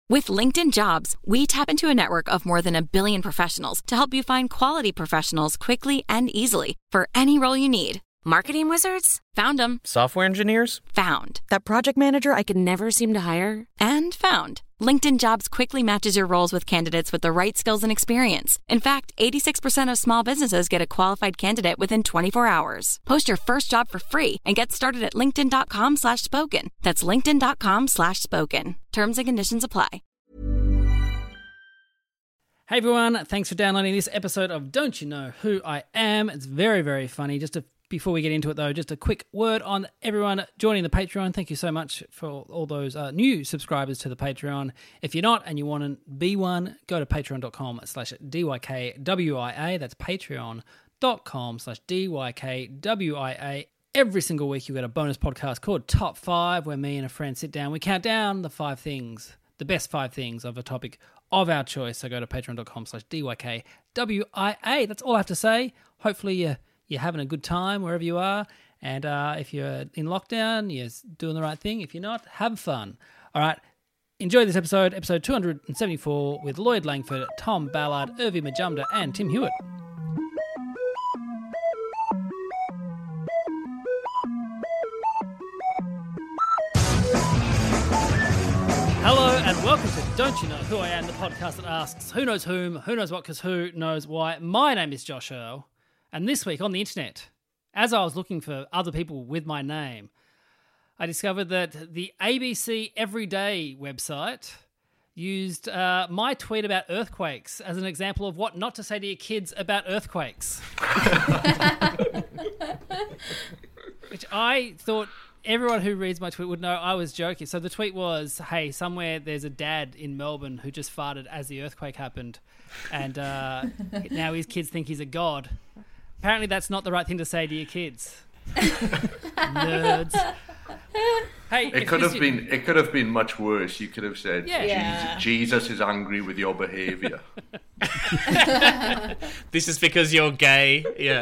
With LinkedIn Jobs, we tap into a network of more than 1 billion professionals to help you find quality professionals quickly and easily for any role you need. Marketing wizards? Found them. Software engineers? Found. That project manager I could never seem to hire? And found. LinkedIn Jobs quickly matches your roles with candidates with the right skills and experience. In fact, 86% of small businesses get a qualified candidate within 24 hours. Post your first job for free and get started at linkedin.com/spoken. That's linkedin.com/spoken. Terms and conditions apply. Hey everyone, thanks for downloading this episode of Don't You Know Who I Am. It's very, very funny. Before we get into it though, just a quick word on everyone joining the Patreon. Thank you so much for all those new subscribers to the Patreon. If you're not and you want to be one, go to patreon.com/DYKWIA. That's patreon.com/DYKWIA. Every single week you get a bonus podcast called Top 5 where me and a friend sit down. We count down the best 5 things of a topic of our choice. So go to patreon.com/DYKWIA. That's all I have to say. Hopefully you're having a good time wherever you are. And if you're in lockdown, you're doing the right thing. If you're not, have fun. All right. Enjoy this episode 274 with Lloyd Langford, Tom Ballard, Urvi Majumdar, and Tim Hewitt. Hello and welcome to Don't You Know Who I Am, the podcast that asks who knows whom, who knows what, because who knows why. My name is Josh Earl, and this week on the internet, as I was looking for other people with my name, I discovered that the ABC Everyday website used my tweet about earthquakes as an example of what not to say to your kids about earthquakes. Which I thought everyone who reads my tweet would know I was joking. So the tweet was, hey, somewhere there's a dad in Melbourne who just farted as the earthquake happened, and now his kids think he's a god. Apparently that's not the right thing to say to your kids. Nerds. Hey, it could have been much worse. You could have said, Jesus is angry with your behaviour. This is because you're gay. Yeah.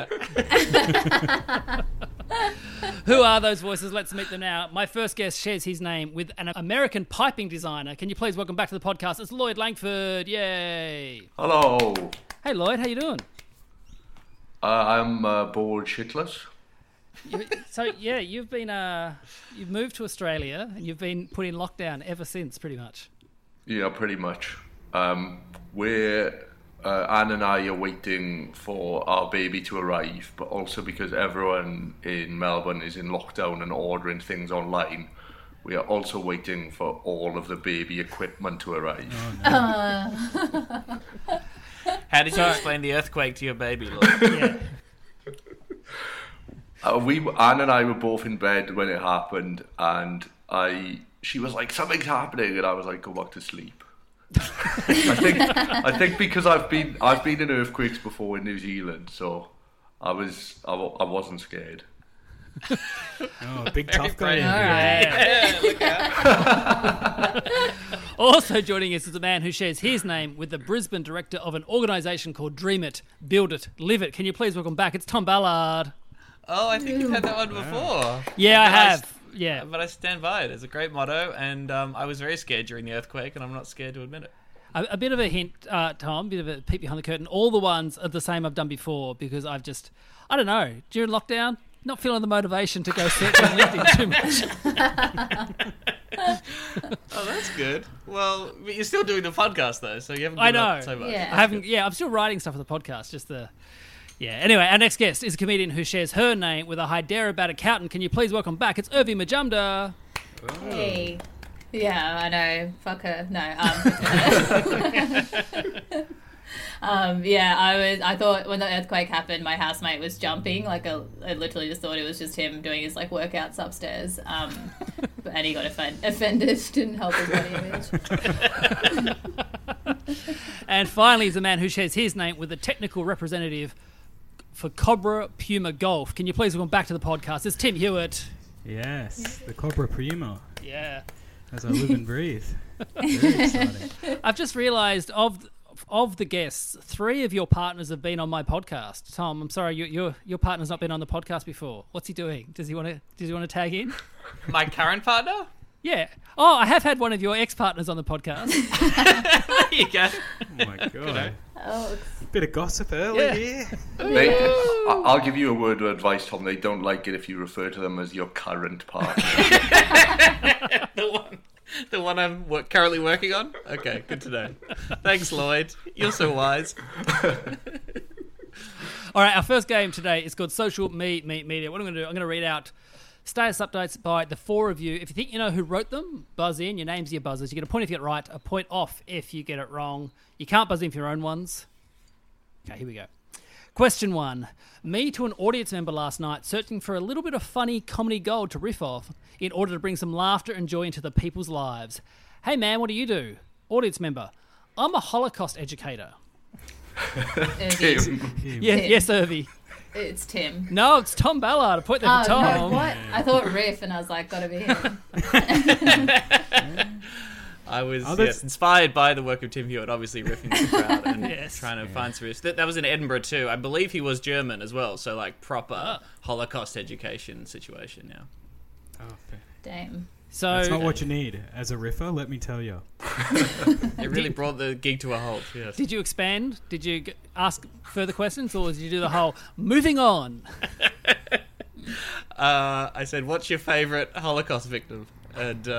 Who are those voices? Let's meet them now. My first guest shares his name with an American piping designer. Can you please welcome back to the podcast? It's Lloyd Langford. Yay. Hello. Hey, Lloyd. How you doing? I'm bored shitless. You've moved to Australia and you've been put in lockdown ever since, pretty much. Yeah, pretty much. Anne and I are waiting for our baby to arrive, but also because everyone in Melbourne is in lockdown and ordering things online, we are also waiting for all of the baby equipment to arrive. Oh, no. How did you explain the earthquake to your baby, Lloyd? Anne and I were both in bed when it happened, and she was like, "Something's happening," and I was like, "Go back to sleep." I think because I've been in earthquakes before in New Zealand, so I wasn't scared. Oh, big tough guy. Yeah, look out. Also joining us is a man who shares his name with the Brisbane director of an organisation called Dream It, Build It, Live It. Can you please welcome back? It's Tom Ballard. Oh, I think you've had that one before. Yeah, I have. Yeah, but I stand by it. It's a great motto, and I was very scared during the earthquake, and I'm not scared to admit it. A bit of a hint, Tom, a bit of a peek behind the curtain. All the ones are the same I've done before because I don't know, during lockdown, not feeling the motivation to go searching and lifting too much. Oh, that's good. Well, but you're still doing the podcast though, so you haven't given up so much. Yeah. I haven't. Yeah, I'm still writing stuff for the podcast. Anyway, our next guest is a comedian who shares her name with a Hyderabad accountant. Can you please welcome back? It's Urvi Majumdar. Hey. Yeah, I know. Fuck her. No. I thought when the earthquake happened, my housemate was jumping. I literally just thought it was just him doing his workouts upstairs. And he got offended. Didn't help his body image. And finally, he's a man who shares his name with the technical representative for Cobra Puma Golf. Can you please welcome back to the podcast? It's Tim Hewitt. Yes, the Cobra Puma. Yeah. As I live and breathe. Very exciting. I've just realised of the guests, 3 of your partners have been on my podcast. Tom, I'm sorry, your partner's not been on the podcast before. What's he doing? Does he want to tag in? My current partner? Yeah. Oh, I have had one of your ex-partners on the podcast. There you go. Oh my god. Oh, Bit of gossip early Yeah. here. I'll give you a word of advice, Tom. They don't like it if you refer to them as your current partner. The one I'm currently working on? Okay, good to know. Thanks, Lloyd. You're so wise. All right, our first game today is called Social Media. What I'm going to do, I'm going to read out status updates by the four of you. If you think you know who wrote them, buzz in. Your names are your buzzers. You get a point if you get it right, a point off if you get it wrong. You can't buzz in for your own ones. Okay, here we go. Question 1. Me to an audience member last night searching for a little bit of funny comedy gold to riff off in order to bring some laughter and joy into the people's lives. Hey man, what do you do? Audience member. I'm a Holocaust educator. Tim. Yes, Irvy. it's Tim. No, it's Tom Ballard. A point there for Tom. No, what? I thought riff, and I was like, gotta be him. I was that's- inspired by the work of Tim Hewitt, obviously riffing the crowd and Yes. trying to find some riffs. That was in Edinburgh too. I believe he was German as well, so like proper Holocaust education situation now. Oh, fair. Damn. So That's not what you need as a riffer, let me tell you. It really brought the gig to a halt, yes. did you expand? Did you ask further questions, or did you do the whole moving on? I said, what's your favourite Holocaust victim? And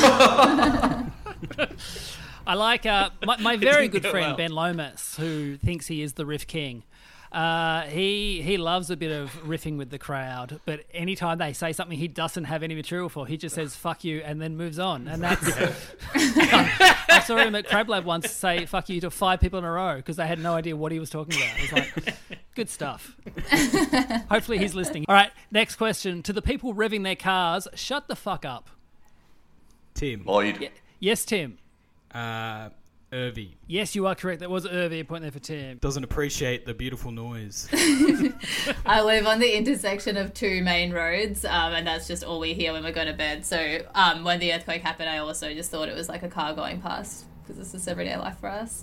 I like my very good go friend well. Ben Lomas, who thinks he is the riff king. He loves a bit of riffing with the crowd, but anytime they say something he doesn't have any material for, he just says "fuck you" and then moves on. And that's. I saw him at Crab Lab once say "fuck you" to 5 people in a row because they had no idea what he was talking about. It was like, good stuff. Hopefully he's listening. All right, next question to the people revving their cars: shut the fuck up. Tim. Lloyd. Yes, Tim. Irvy. Yes, you are correct. That was Irvy. A point there for Tim. Doesn't appreciate the beautiful noise. I live on the intersection of 2 main roads, and that's just all we hear when we go to bed. So when the earthquake happened, I also just thought it was like a car going past, because it's just everyday life for us.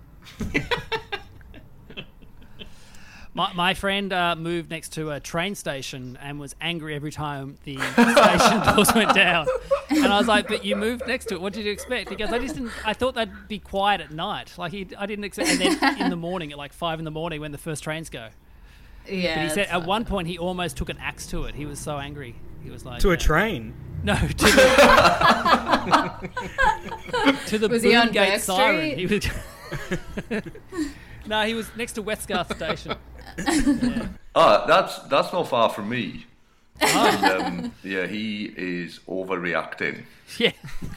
My friend moved next to a train station and was angry every time the station doors went down. And I was like, "But you moved next to it. What did you expect?" He goes, I thought they'd be quiet at night. Like I didn't expect." And then in the morning, at like 5 a.m, when the first trains go. Yeah. But he said that's at fun. one point he almost took an axe to it. He was so angry. He was like To a train. No, to the Was he on Boomgate Burke siren. Street? He was. No, he was next to Westgarth Station. Yeah. That's not far from me. And, yeah, he is overreacting. Yeah.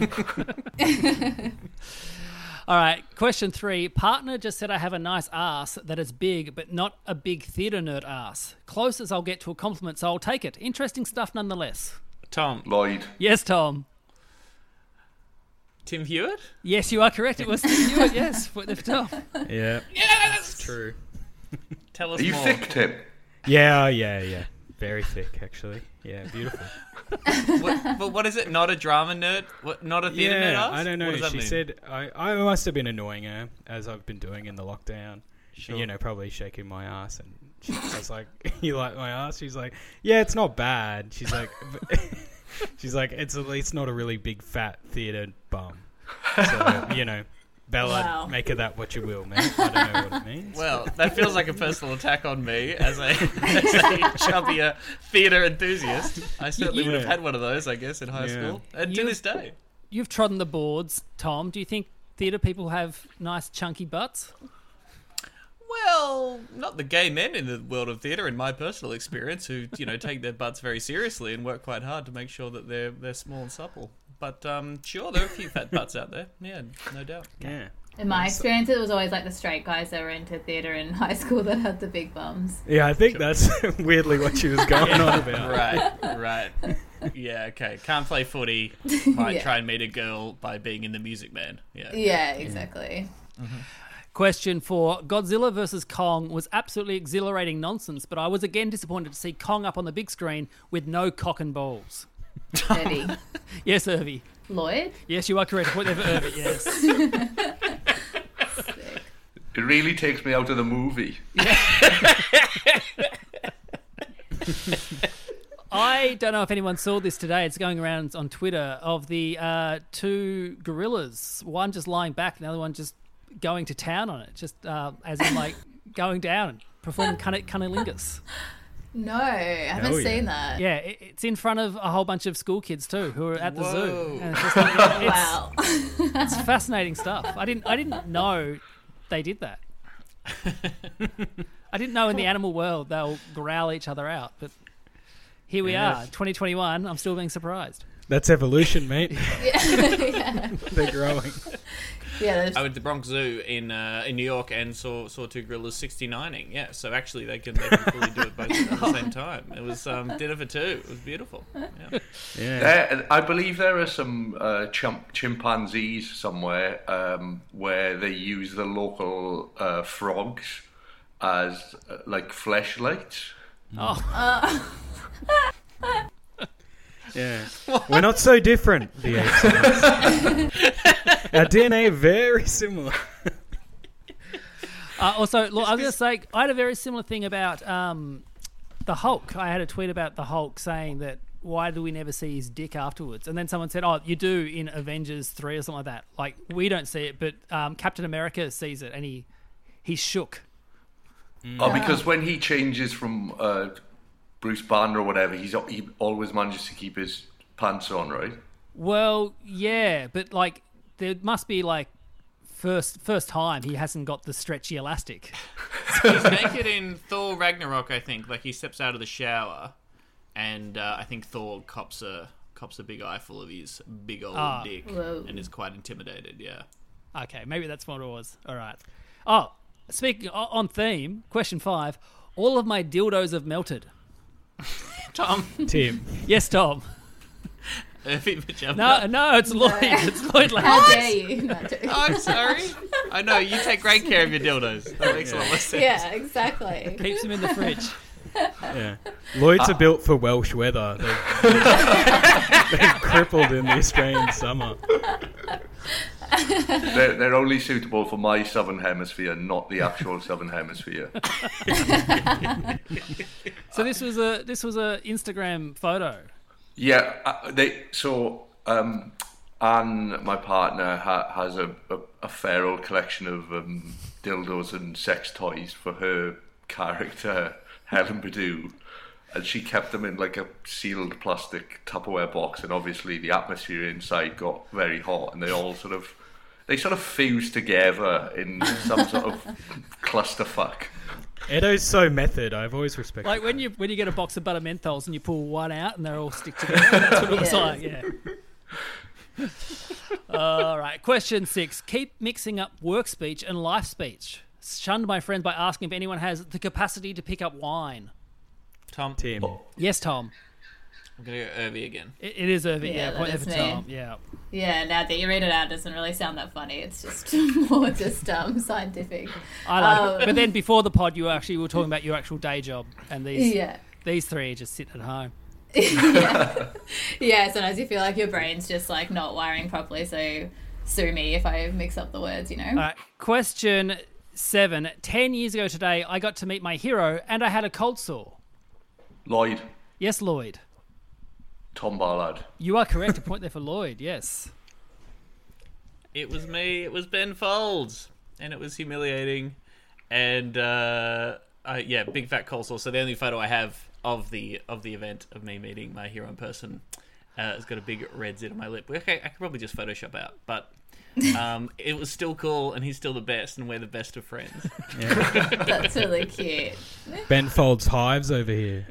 All right, question 3. Partner just said I have a nice ass that is big, but not a big theatre nerd ass. Close as I'll get to a compliment, so I'll take it. Interesting stuff nonetheless. Tom, Lloyd. Yes, Tom. Tim Hewitt? Yes, you are correct. It was Tim Hewitt, yes. For Tom. Yeah. Yes! True. Tell us Are you more. thick, Tim? Yeah. Very thick, actually. Yeah, beautiful. But what is it? Not a drama nerd? What, not a theatre nerd? Yeah, I don't know. What does that She mean? said I must have been annoying her, as I've been doing in the lockdown. Sure. You know, probably shaking my ass. And I was like, "You like my ass?" She's like, "Yeah, it's not bad." She's like, she's like, "It's at least not a really big fat theatre bum." So, you know, Bella, Wow. make of that what you will, man. I don't know what it means. Well, that feels like a personal attack on me as a chubbier theatre enthusiast. I certainly would have had one of those, I guess, in high Yeah. school. And to You- this day. You've trodden the boards, Tom. Do you think theatre people have nice chunky butts? Well, not the gay men in the world of theatre, in my personal experience, who, you know, take their butts very seriously and work quite hard to make sure that they're small and supple. But sure, there are a few fat butts out there. Yeah, no doubt. Yeah. In my experience, it was always like the straight guys that were into theatre in high school that had the big bums. Yeah, I think that's weirdly what she was going on about. Right. Yeah, okay. Can't play footy. Might Yeah. try and meet a girl by being in the Music Man. Yeah. Yeah, exactly. Question 4. Godzilla vs. Kong was absolutely exhilarating nonsense, but I was again disappointed to see Kong up on the big screen with no cock and balls. Eddie. Yes, Irvy. Lloyd? Yes, you are correct. Point there for Irvy, yes. Sick. It really takes me out of the movie. I don't know if anyone saw this today. It's going around on Twitter of the two gorillas. One just lying back, and the other one just going to town on it. Just as in like going down and performing cunnilingus. No, I haven't seen that. Yeah, it's in front of a whole bunch of school kids too who are at the zoo. And it's just Wow. it's fascinating stuff. I didn't know they did that. I didn't know in the animal world they'll growl each other out, but here we are, 2021. I'm still being surprised. That's evolution, mate. Yeah. They're growing. Yeah, I went to the Bronx Zoo in New York and saw two gorillas 69ing. Yeah, so actually they can fully do it both at the same time. It was dinner for two. It was beautiful. Yeah. Yeah. I believe there are some chimpanzees somewhere where they use the local frogs as like fleshlights. Oh, Yeah. We're not so different, the apes and us. Our DNA very similar. also, look, I was going to say, I had a very similar thing about the Hulk. I had a tweet about the Hulk saying that why do we never see his dick afterwards? And then someone said, oh, you do in Avengers 3 or something like that. Like, we don't see it, but Captain America sees it, and he's shook. Oh, because when he changes from Bruce Banner or whatever, he always manages to keep his pants on, right? Well, yeah, but like there must be like first time he hasn't got the stretchy elastic. He's naked in Thor Ragnarok, I think. Like he steps out of the shower, and I think Thor cops a big eyeful of his big old dick, Whoa. and is quite intimidated. Yeah. Okay, maybe that's what it was. All right. Oh, speaking on theme, question 5. All of my dildos have melted. Tom. Tim. Yes, Tom. Irving Pajama. No, it's Lloyd. It's Lloyd. How dare you? Not to- Oh, I'm sorry. I know, you take great care of your dildos. That makes a lot more sense. yeah, exactly. Keeps him in the fridge. Yeah. Lloyds are built for Welsh weather. They're crippled in the Australian summer. They're only suitable for my southern hemisphere, not the actual southern hemisphere. So this was a Instagram photo. Yeah, Anne, my partner, has a fair old collection of dildos and sex toys for her character, Helen Badoo, and she kept them in like a sealed plastic Tupperware box, and obviously the atmosphere inside got very hot, and they sort of fused together in some sort of clusterfuck. Edo's so method. I've always respected. Like when you get a box of butter menthols and you pull one out and they all stick together. That's what it was like. Yeah. All right. Question 6. Keep mixing up work speech and life speech. Shunned my friend by asking if anyone has the capacity to pick up wine. Tom. Tim. Yes, Tom. I'm going to go Irvy again. It is Irving. Yeah, Yeah, point there that for is Tom. me. Yeah. Yeah, now that you read it out, it doesn't really sound that funny. It's just more just scientific. I like it. But then before the pod, you were talking about your actual day job, and these three just sit at home. Yeah, sometimes you feel like your brain's just like not wiring properly, so sue me if I mix up the words, you know? All right. Question 7. 10 years ago today, I got to meet my hero, and I had a cold sore. Lloyd, Yes, Lloyd. Tom Ballard. You are correct. A point there for Lloyd. Yes. It was me. It was Ben Folds, and it was humiliating. And big fat cold sore. So the only photo I have of the event of me meeting my hero in person has got a big red zit on my lip. Okay, I could probably just Photoshop out, but it was still cool, and he's still the best, and we're the best of friends. Yeah. That's really cute. Ben folds hives over here.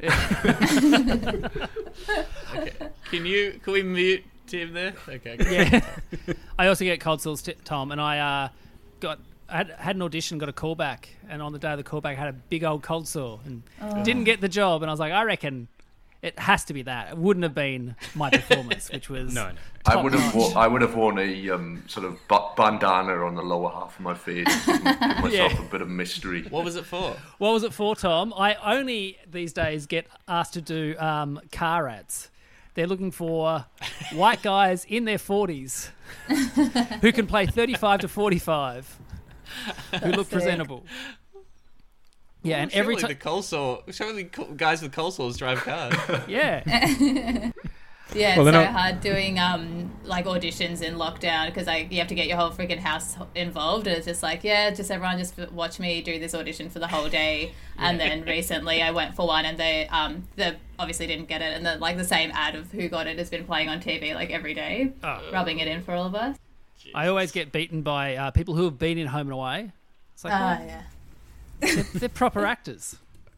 Okay, can we mute Tim there? Okay. Yeah. I also get cold sores, Tom, and I had an audition, got a callback, and on the day of the callback, I had a big old cold sore and didn't get the job. And I was like, I reckon it has to be that. It wouldn't have been my performance, which was No. I would have worn a sort of bandana on the lower half of my face, give myself a bit of mystery. What was it for? What was it for, Tom? I only these days get asked to do car ads. They're looking for white guys in their 40s who can play 35 to 45, who look sick. presentable. Yeah, and every Surely time. surely guys with cold sores drive cars. Yeah. Yeah, Well, it's they're so not- hard doing like auditions in lockdown because you have to get your whole freaking house involved. And it's just like, just everyone just watch me do this audition for the whole day. And then recently I went for one, and they obviously didn't get it. And the same ad of who got it has been playing on TV like every day, rubbing it in for all of us. I always get beaten by people who have been in Home and Away. It's like, well, Yeah. they're proper actors.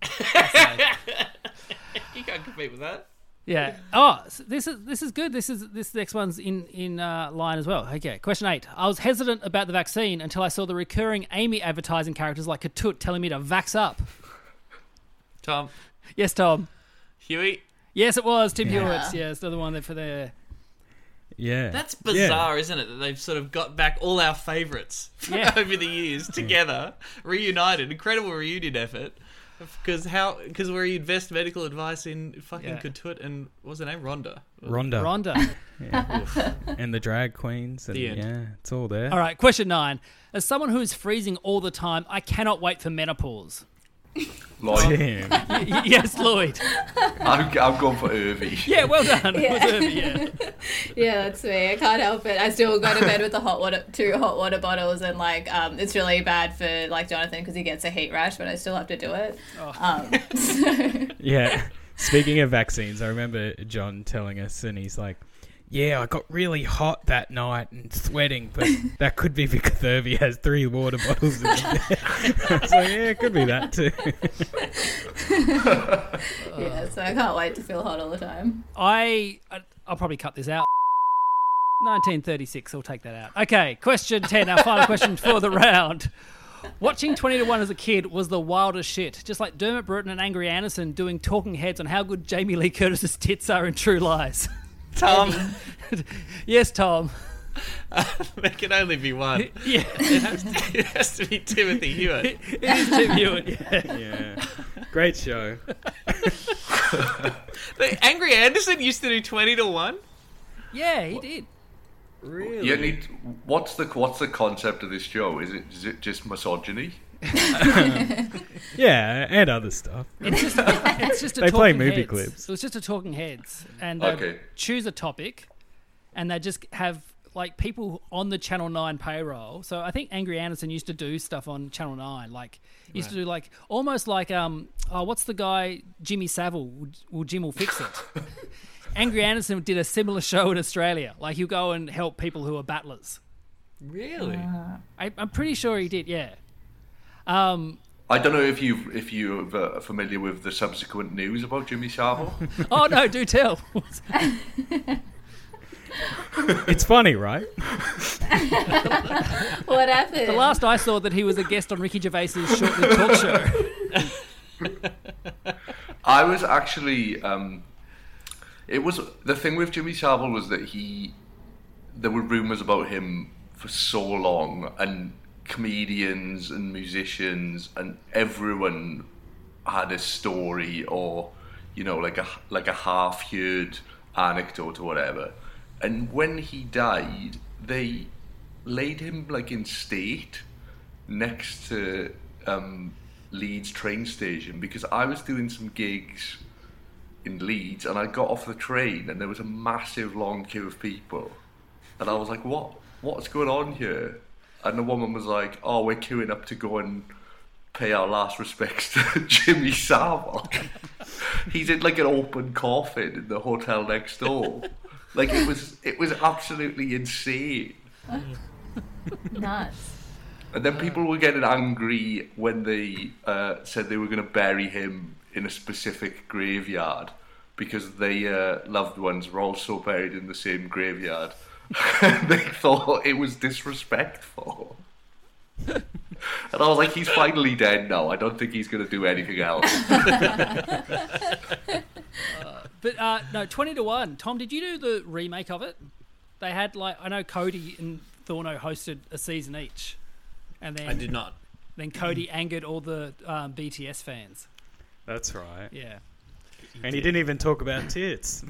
You can't compete with that. Yeah. Oh, so this is good. This next one's in line as well. Okay. Question 8. I was hesitant about the vaccine until I saw the recurring Amy advertising characters like Katut telling me to vax up. Tom, Yes, Tom. Huey, Yes, it was Tim Yeah. Hewitt. Yeah, it's the other one there for the. Yeah. that's bizarre, isn't it? That they've sort of got back all our favourites Yeah. over the years together, reunited. Incredible reunion effort. Because where you invest medical advice in fucking Yeah. Katut and what was her name? Rhonda. Rhonda. Rhonda. And the drag queens. And The end. yeah, it's all there. All right, question 9. As someone who is freezing all the time, I cannot wait for menopause. Lloyd, Damn. Yes, Lloyd. I'm going for Irvy. Yeah, well done. Yeah. It was Irvy, yeah. Yeah, that's me. I can't help it. I still go to bed with two hot water bottles, and it's really bad for Jonathan because he gets a heat rash, but I still have to do it. Yeah. Speaking of vaccines, I remember John telling us, and he's like, yeah, I got really hot that night and sweating, but that could be because Irvy has 3 water bottles in his bed. I was like, yeah, it could be that too. Yeah, so I can't wait to feel hot all the time. I'll probably cut this out. 1936, I'll take that out. Okay, question 10, our final question for the round. Watching 20 to 1 as a kid was the wildest shit. Just like Dermot Brereton and Angry Anderson doing talking heads on how good Jamie Lee Curtis's tits are in True Lies. Tom, Yes, Tom. there can only be one. Yeah, It has to be Timothy Hewitt. it is Tim Hewitt. Yeah. Yeah. Great show. Angry Anderson used to do 20 to 1. Yeah, he did. Really? You need. What's the concept of this show? Is it just misogyny? Yeah, and other stuff. It's just a They play talking movie heads. clips. It was just a talking heads, and Okay. choose a topic, and they just have like people on the Channel 9 payroll. So I think Angry Anderson used to do stuff on Channel 9, like used to do like almost like what's the guy Jimmy Savile? Jim will fix it. Angry Anderson did a similar show in Australia. Like he'll go and help people who are battlers. Really? I'm pretty sure he did. Yeah. I don't know if you're familiar with the subsequent news about Jimmy Savile. Oh no, do tell. It's funny, right? What happened? The last I saw that he was a guest on Ricky Gervais's short-lived talk show. I was actually. It was the thing with Jimmy Savile was that there were rumours about him for so long, and comedians and musicians and everyone had a story or like a half-heard anecdote or whatever. And when he died, they laid him like in state next to Leeds train station, because I was doing some gigs in Leeds and I got off the train and there was a massive long queue of people, and I was like, what's going on here? And the woman was like, oh, we're queuing up to go and pay our last respects to Jimmy Savile. He's in like an open coffin in the hotel next door. Like it was absolutely insane. Nuts. And then people were getting angry when they said they were going to bury him in a specific graveyard because their loved ones were also buried in the same graveyard. They thought it was disrespectful. And I was like, he's finally dead now. I don't think he's going to do anything else. But no, 20 to 1. Tom, did you do the remake of it? They had I know Cody and Thorno hosted a season each, and then I did not. Then Cody angered all the BTS fans. That's right. Yeah. And he didn't even talk about tits.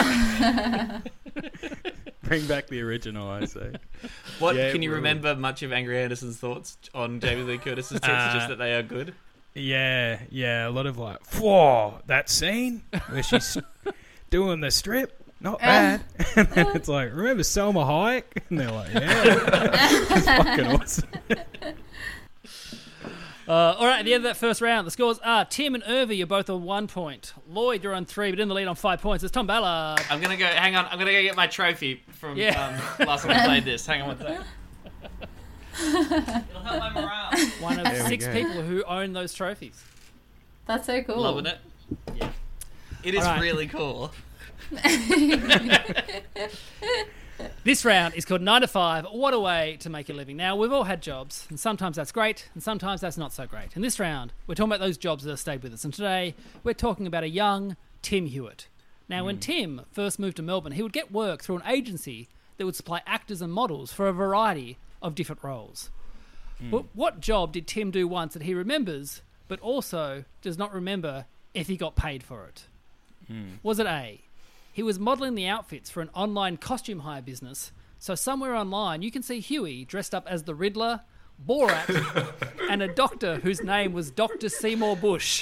Bring back the original, I say. What Yeah, can you well- remember much of Angry Anderson's thoughts on Jamie Lee Curtis's tits? Just that they are good. Yeah, a lot of like, whoa, that scene where she's doing the strip, not bad. And then it's like, remember Selma Hayek? And they're like, yeah, it's fucking awesome. All right, at the end of that first round, the scores are Tim and Irvy, you're both on 1 point. Lloyd, you're on 3, but in the lead on 5 points. It's Tom Ballard. I'm gonna go. Hang on. I'm gonna go get my trophy from last time I played this. Hang on one second. It'll help my morale. One of 6 people who own those trophies. That's so cool. Loving it. Yeah. It is right. really cool. This round is called 9 to 5. What a way to make a living. Now, we've all had jobs, and sometimes that's great, and sometimes that's not so great. In this round, we're talking about those jobs that have stayed with us. And today, we're talking about a young Tim Hewitt. Now, when Tim first moved to Melbourne, he would get work through an agency that would supply actors and models for a variety of different roles. But what job did Tim do once that he remembers, but also does not remember if he got paid for it? Was it A, he was modelling the outfits for an online costume hire business, so somewhere online you can see Huey dressed up as the Riddler, Borat, and a doctor whose name was Dr. Seymour Bush?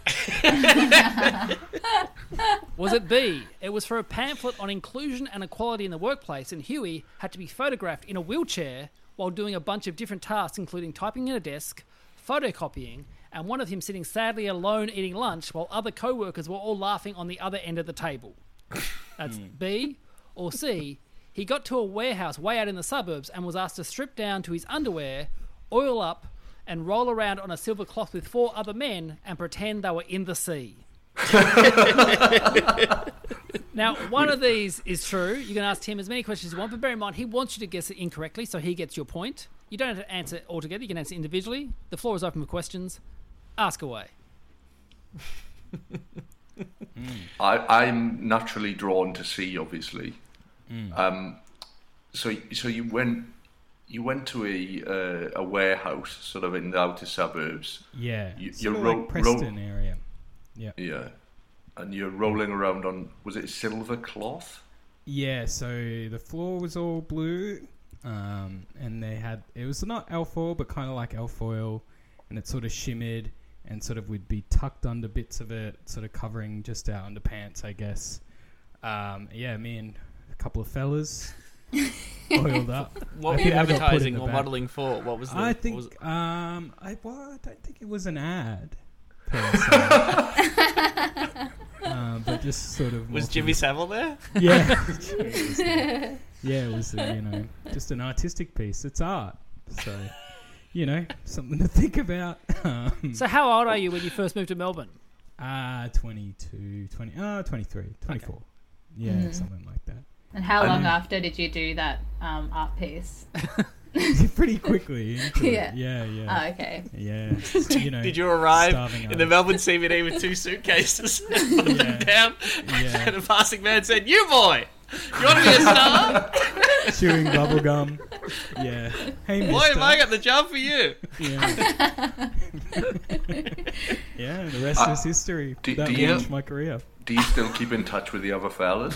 Was it B, it was for a pamphlet on inclusion and equality in the workplace, and Huey had to be photographed in a wheelchair while doing a bunch of different tasks, including typing at a desk, photocopying, and one of him sitting sadly alone eating lunch while other co-workers were all laughing on the other end of the table? That's B. Or C, he got to a warehouse way out in the suburbs and was asked to strip down to his underwear, oil up, and roll around on a silver cloth with 4 other men and pretend they were in the sea. Now, one of these is true. You can ask Tim as many questions as you want, but bear in mind, he wants you to guess it incorrectly, so he gets your point. You don't have to answer all together. You can answer individually. The floor is open for questions. Ask away. I'm naturally drawn to sea, obviously. So you went to a warehouse, sort of in the outer suburbs. Yeah, You're like Preston area. Yeah, and you're rolling around on, was it silver cloth? Yeah, so the floor was all blue, and it was not alfoil, but kind of like alfoil, and it sort of shimmered, and sort of would be tucked under bits of it, sort of covering just our underpants, I guess. Me and a couple of fellas oiled up. What were you advertising or modelling for? What was the... I think... I don't think it was an ad, per se. But just sort of... Was Jimmy Savile there? Yeah. Yeah, it was, just an artistic piece. It's art. So... something to think about. So how old are you when you first moved to Melbourne? 23, 24. Yeah, something like that. And how long after did you do that art piece? Pretty quickly. Yeah. Yeah. Oh, okay. Yeah. Did you arrive in the Melbourne CBD with 2 suitcases and put them down? Yeah. And a passing man said, "You boy, you want to be a star?" Chewing bubble gum. Yeah. Hey, mister. Why have I got the job for you? Yeah. Yeah, the rest is history. That launched my career. Do you still keep in touch with the other fellas?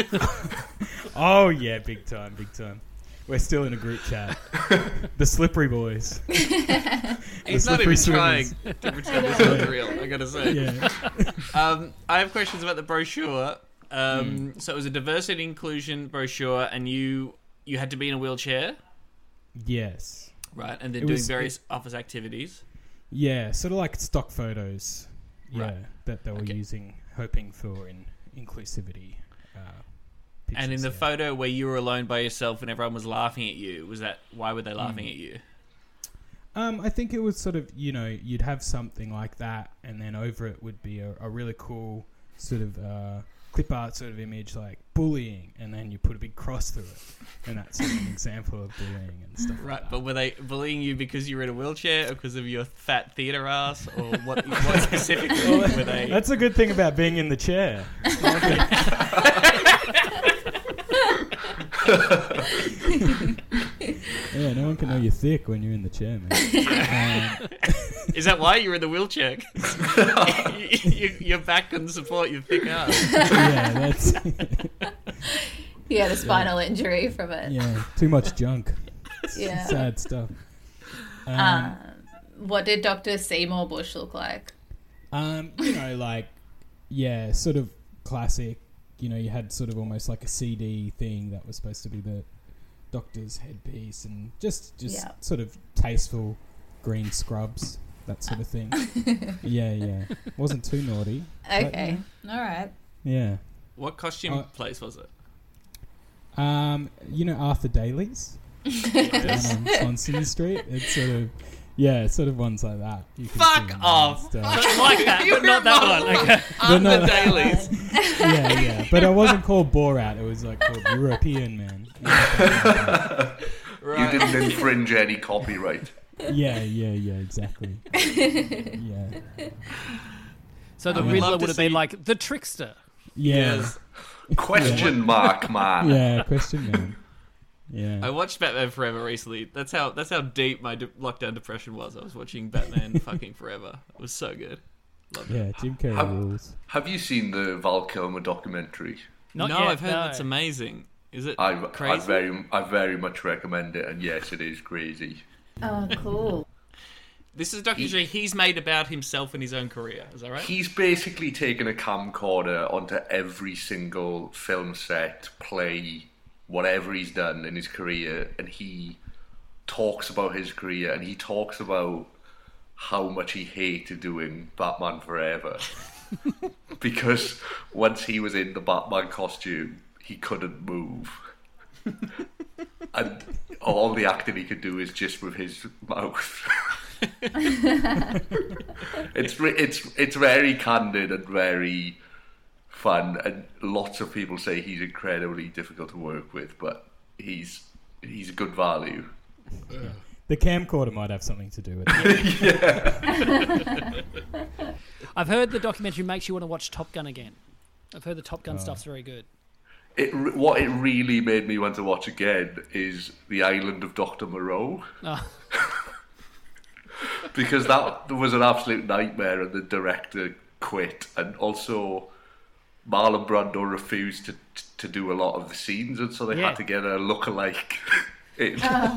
Oh, yeah, big time. We're still in a group chat. The Slippery Boys. He's not even trying to pretend this is real, I gotta say. Yeah. I have questions about the brochure. So it was a diversity and inclusion brochure, and you had to be in a wheelchair? Yes. Right, and then doing various office activities? Yeah, sort of like stock photos. Yeah, Right. that they were using, hoping for inclusivity. Pictures, And in the photo where you were alone by yourself and everyone was laughing at you, why were they laughing at you? I think it was sort of, you'd have something like that, and then over it would be a really cool sort of clip art sort of image, like bullying, and then you put a big cross through it, and that's sort of an example of bullying and stuff. Right, like that. but were they bullying you because you were in a wheelchair, or because of your fat theatre ass, or what specifically were they? That's a good thing about being in the chair. Yeah, no one can know you're thick when you're in the chair, man. Is that why you're in the wheelchair? Your back can support your thick ass. Yeah, that's He had a spinal injury from it. too much junk. Yeah. Sad stuff. What did Dr. Seymour Bush look like? Sort of classic. You had sort of almost like a CD thing that was supposed to be the doctor's headpiece, and just sort of tasteful green scrubs, that sort of thing. Yeah. Wasn't too naughty. Okay, all right. Yeah. What costume place was it? Arthur Daly's on Swanston Street. It's sort of ones like that. You can Fuck see off! and Like that, but not that one. Okay. Arthur Daly's. yeah. But it wasn't called Borat. It was like called European Man. You didn't infringe any copyright. Yeah, exactly. Yeah. So the would Riddler love to would have been see- like the trickster. Yeah. Yes. Question mark, man. Yeah, question man. Yeah. I watched Batman Forever recently. That's how deep my lockdown depression was. I was watching Batman fucking Forever. It was so good. Loved it. Yeah, Jim Carrey rules. Have you seen the Val Kilmer documentary? Not No, yet, I've heard no. that's amazing. Is it I crazy? very much recommend it, and yes, it is crazy. Oh, cool. This is a documentary he's made about himself and his own career. Is that right? He's basically taken a camcorder onto every single film set, play, whatever he's done in his career, and he talks about his career, and he talks about how much he hated doing Batman Forever. Because once he was in the Batman costume, he couldn't move. And all the acting he could do is just with his mouth. It's very candid and very fun, and lots of people say he's incredibly difficult to work with, but he's a good value. The camcorder might have something to do with it. I've heard the documentary makes you want to watch Top Gun again. I've heard the Top Gun stuff's very good. What it really made me want to watch again is The Island of Dr. Moreau. Oh. Because that was an absolute nightmare, and the director quit, and also Marlon Brando refused to do a lot of the scenes, and so they had to get a lookalike in.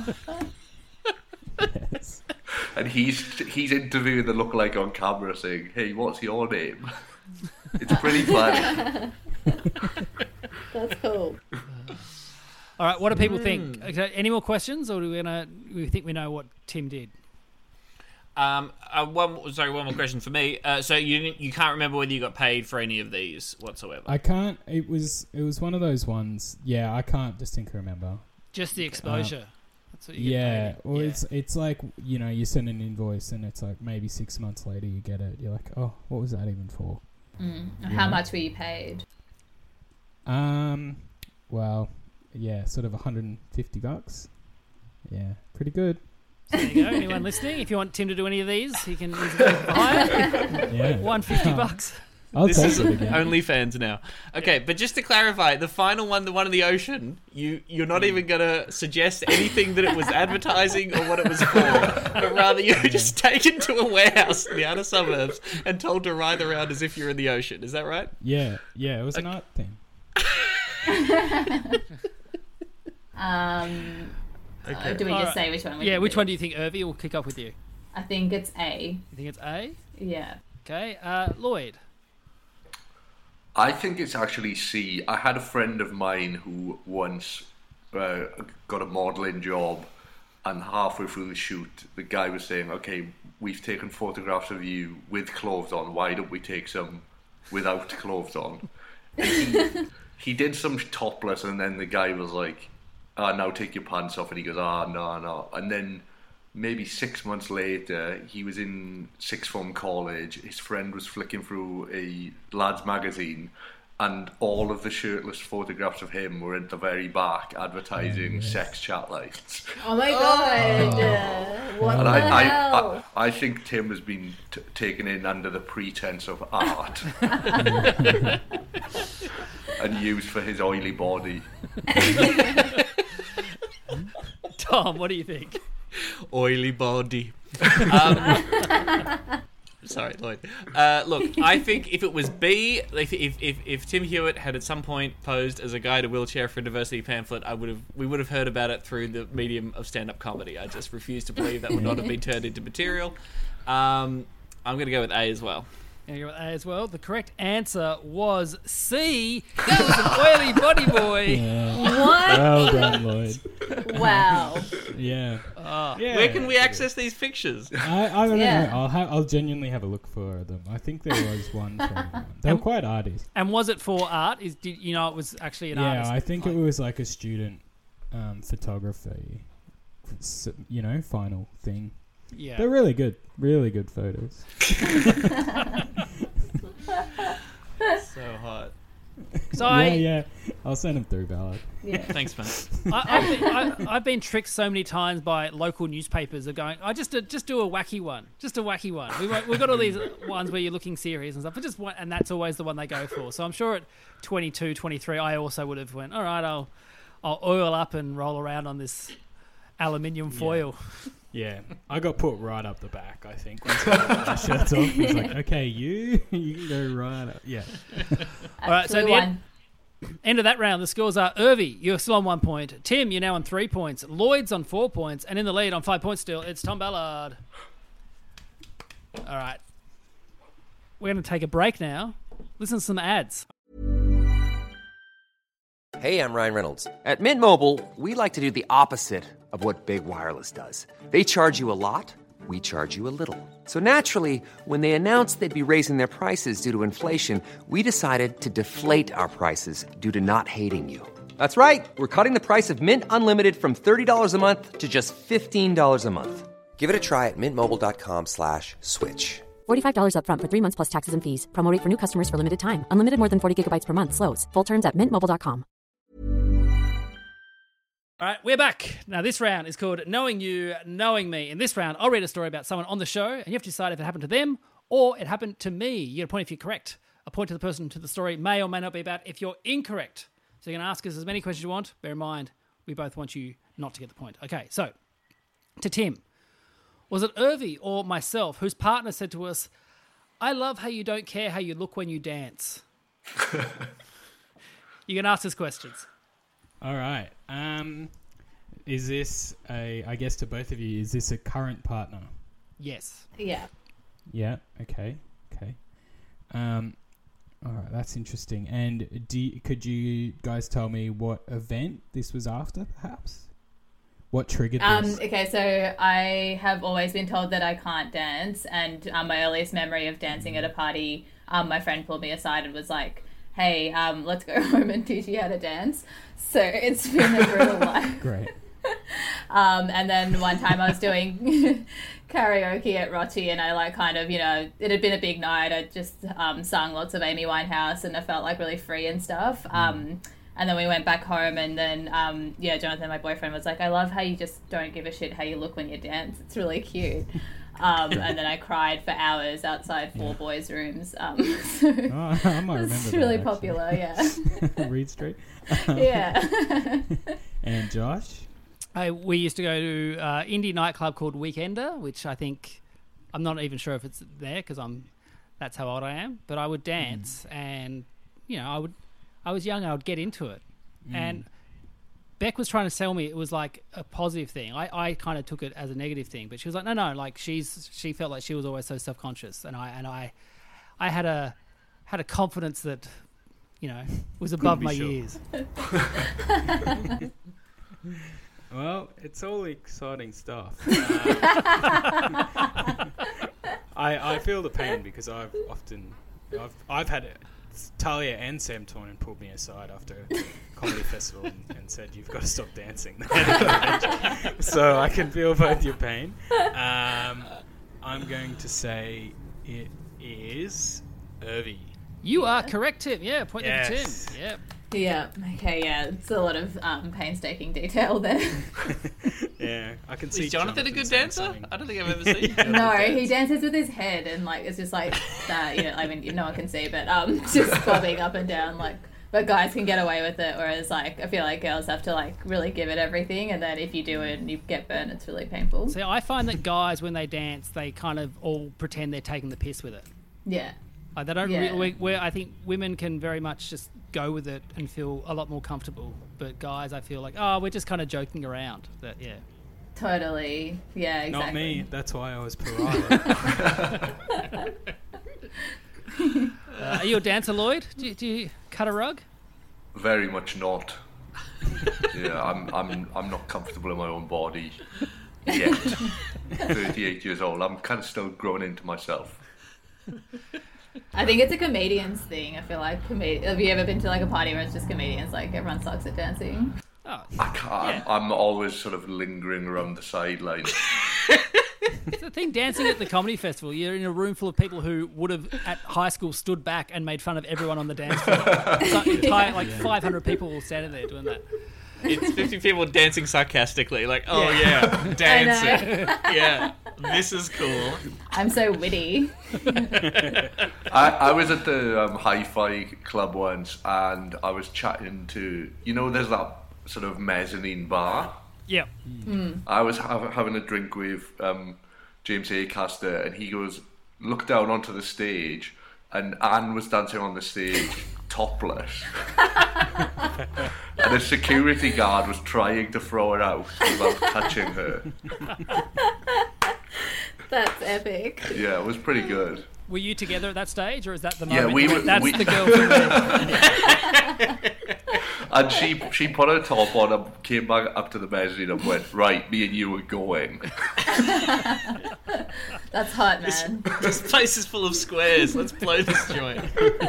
Yes. And he's interviewing the lookalike on camera saying, "Hey, what's your name?" It's pretty funny. That's cool. All right, what do people think? Okay, any more questions, or do we think we know what Tim did? One more question for me. So you can't remember whether you got paid for any of these whatsoever? I can't. It was one of those ones. Yeah, I can't distinctly remember. Just the exposure. That's what you get Yeah, paid. or it's like, you send an invoice and it's like maybe 6 months later you get it. You're like, oh, what was that even for? How much were you paid? Well, yeah, sort of $150. Yeah, pretty good. So there you go. Anyone listening? If you want Tim to do any of these, he can go higher. Yeah, $150. I'll This take is it again. OnlyFans now. Okay, but just to clarify, the final one, the one in the ocean, you're not even going to suggest anything that it was advertising or what it was for, but rather you were just taken to a warehouse in the outer suburbs and told to ride around as if you're in the ocean. Is that right? Yeah, it was an art thing. Do we just say which one? Yeah, which one do you think, Irvy? We'll kick off with you. I think it's A. You think it's A? Yeah. Okay. Lloyd. I think it's actually C. I had a friend of mine who once got a modelling job, and halfway through the shoot, the guy was saying, "Okay, we've taken photographs of you with clothes on. Why don't we take some without clothes on?" And he did some topless, and then the guy was like, "Now take your pants off," and he goes, no. And then maybe 6 months later, he was in sixth form college. His friend was flicking through a lads magazine, and all of the shirtless photographs of him were at the very back advertising sex chat lines. Oh my god! What And the hell? I think Tim has been taken in under the pretense of art and used for his oily body. Tom, what do you think? Oily body. Sorry, Lloyd. Look, I think if it was B, if Tim Hewitt had at some point posed as a guy in a wheelchair for a diversity pamphlet, we would have heard about it through the medium of stand-up comedy. I just refuse to believe that would not have been turned into material. I'm going to go with A as well. There you go with A as well. The correct answer was C. That was an oily body boy. Yeah. What? Well done, Lloyd. Wow. Yeah. Yeah. Where can we access these pictures? I don't Yeah. know. I'll genuinely have a look for them. I think there was one from they were quite arty. And was it for art? Did you know it was actually an artist? Yeah, I think it was like a student photography, final thing. Yeah. They're really good photos. So hot. So Yeah. I'll send them through, Ballard. Yeah. Thanks, man. I've been tricked so many times by local newspapers of going, just do a wacky one. Just a wacky one. We've got all these ones where you're looking serious and stuff, but just one, and that's always the one they go for. So I'm sure at 22, 23, I also would have went, all right, I'll oil up and roll around on this aluminium foil. Yeah, I got put right up the back, I think. Once I got my shirts off, he's like, okay, you can go right up. Yeah. All right, so the end of that round, the scores are Irvy, you're still on 1 point. Tim, you're now on 3 points. Lloyd's on 4 points. And in the lead on 5 points still, it's Tom Ballard. All right. We're going to take a break now. Listen to some ads. Hey, I'm Ryan Reynolds. At Mint Mobile, we like to do the opposite of what Big Wireless does. They charge you a lot, we charge you a little. So naturally, when they announced they'd be raising their prices due to inflation, we decided to deflate our prices due to not hating you. That's right. We're cutting the price of Mint Unlimited from $30 a month to just $15 a month. Give it a try at mintmobile.com/switch. $45 up front for 3 months plus taxes and fees. Promo rate for new customers for limited time. Unlimited more than 40 gigabytes per month. Slows full terms at mintmobile.com. All right, we're back. Now, this round is called Knowing You, Knowing Me. In this round, I'll read a story about someone on the show, and you have to decide if it happened to them or it happened to me. You get a point if you're correct. A point to the person to the story may or may not be about if you're incorrect. So you can ask us as many questions as you want. Bear in mind, we both want you not to get the point. Okay, so to Tim. Was it Irvy or myself whose partner said to us, I love how you don't care how you look when you dance? You can ask us questions. All right. Is this I guess to both of you, is this a current partner? Yes. Yeah. Yeah. Okay. All right. That's interesting. And could you guys tell me what event this was after, perhaps? What triggered this? Okay, so I have always been told that I can't dance, and my earliest memory of dancing at a party, my friend pulled me aside and was like, hey, let's go home and teach you how to dance. So it's been a brutal life. Great. And then one time I was doing karaoke at Rochi, and I it had been a big night. I just sung lots of Amy Winehouse, and I felt like really free and stuff. And then we went back home, and then, Jonathan, my boyfriend, was like, I love how you just don't give a shit how you look when you dance. It's really cute. And then I cried for hours outside four boys' rooms. So I might remember it's that, really actually. popular, yeah. Reed Street. Yeah. And Josh? We used to go to an indie nightclub called Weekender, which I think, I'm not even sure if it's there because that's how old I am, but I would dance and, I was young, I would get into it. And Beck was trying to sell me it was like a positive thing. I kind of took it as a negative thing, but she was like, no, like she felt like she was always so self-conscious, and I had a confidence that, was above my years. Well, it's all exciting stuff. I feel the pain because I've had it. Talia and Sam Tornan pulled me aside after a comedy festival and said, you've got to stop dancing. So I can feel both your pain. I'm going to say it is Irvy. You are correct, Tim. Yeah, point there for Tim. Yes. Yep. Yeah, okay, yeah. It's a lot of painstaking detail there. Yeah, I can see. Is Jonathan a good dancer? something. I don't think I've ever seen him. No, he dances with his head, and it's just like that. I mean, no one can see, but just bobbing up and down like but guys can get away with it, whereas like I feel like girls have to like really give it everything, and then if you do it and you get burnt, it's really painful. See, I find that guys, when they dance, they kind of all pretend they're taking the piss with it. Yeah. Like they don't Yeah. really. Where I think women can very much just go with it and feel a lot more comfortable, but guys, I feel like, oh, we're just kind of joking around. But yeah. Totally. Yeah, exactly. Not me. That's why I was pariah. Are you a dancer, Lloyd? Do you cut a rug? Very much not. Yeah, I'm not comfortable in my own body yet. 38 years old. I'm kind of still growing into myself. I think it's a comedian's thing. I feel like have you ever been to like a party where it's just comedians? Like everyone sucks at dancing. Oh, I can't. I'm always sort of lingering around the sidelines. it's the thing. Dancing at the comedy festival, you're in a room full of people who would have at high school stood back and made fun of everyone on the dance floor. So entire, like 500 people will stand there doing that. It's 50 people dancing sarcastically, like, oh yeah, dancing. Yeah, this is cool. I'm so witty. I was at the Hi-Fi club once, and I was chatting to, there's that sort of mezzanine bar. Yeah. I was having a drink with James Acaster, and he goes, look down onto the stage, and Anne was dancing on the stage topless. And a security guard was trying to throw her out without touching her. That's epic. Yeah, it was pretty good. Were you together at that stage, or is that the Yeah, moment? we were. That's the girl from me. And she put her top on and came back up to the mezzanine and went, right, me and you are going. That's hot, man. This place is full of squares. Let's blow this joint.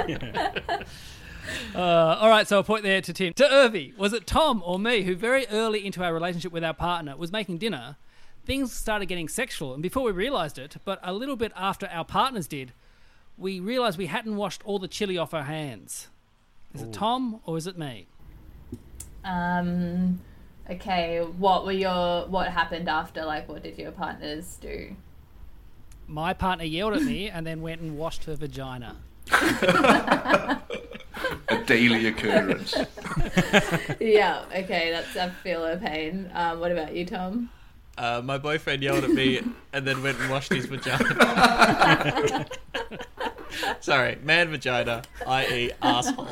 All right, so a point there to Tim. To Irvy, was it Tom or me who very early into our relationship with our partner was making dinner? Things started getting sexual, and before we realised it, but a little bit after our partners did, we realised we hadn't washed all the chili off our hands. Is it Tom or is it me? Okay, what happened after? Like, what did your partners do? My partner yelled at me and then went and washed her vagina. A daily occurrence. Yeah, okay, I feel her pain. What about you, Tom? My boyfriend yelled at me and then went and washed his vagina. Sorry, man vagina, i.e. asshole.